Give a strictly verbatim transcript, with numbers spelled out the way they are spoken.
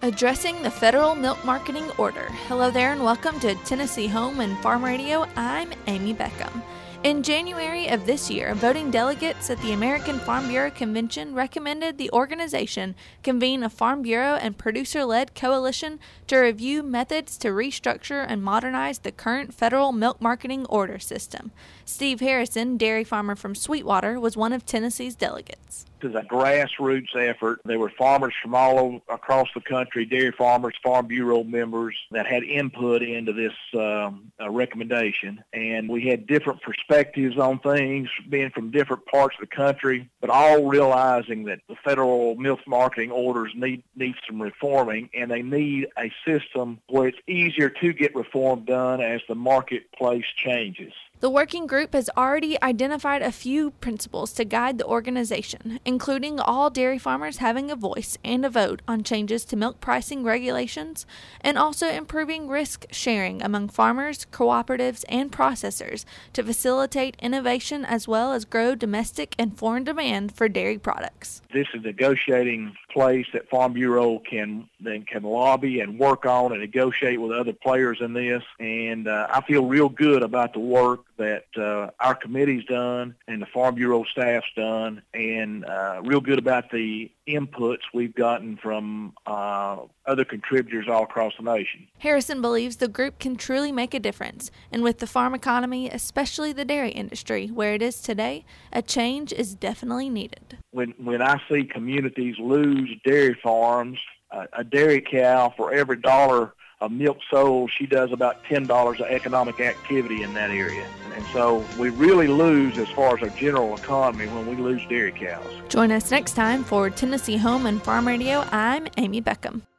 Addressing the Federal Milk Marketing Order. Hello there and welcome to Tennessee Home and Farm Radio. I'm Amy Beckham. In January of this year, voting delegates at the American Farm Bureau Convention recommended the organization convene a Farm Bureau and producer-led coalition to review methods to restructure and modernize the current federal milk marketing order system. Steve Harrison, dairy farmer from Sweetwater, was one of Tennessee's delegates. This is a grassroots effort. There were farmers from all over, across the country, dairy farmers, Farm Bureau members that had input into this um, uh, recommendation. And we had different perspectives on things, being from different parts of the country, but all realizing that the federal milk marketing orders need, need some reforming, and they need a system where it's easier to get reform done as the marketplace changes. The working group has already identified a few principles to guide the organization, including all dairy farmers having a voice and a vote on changes to milk pricing regulations, and also improving risk sharing among farmers, cooperatives, and processors to facilitate innovation as well as grow domestic and foreign demand for dairy products. This is a negotiating place that Farm Bureau can then can lobby and work on and negotiate with other players in this, and uh, I feel real good about the work that uh, our committee's done and the Farm Bureau staff's done, and uh, real good about the inputs we've gotten from uh, other contributors all across the nation. Harrison believes the group can truly make a difference, and with the farm economy, especially the dairy industry, where it is today, a change is definitely needed. When, when I see communities lose dairy farms, uh, a dairy cow, for every dollar of milk sold, she does about ten dollars of economic activity in that area. And so we really lose as far as our general economy when we lose dairy cows. Join us next time for Tennessee Home and Farm Radio. I'm Amy Beckham.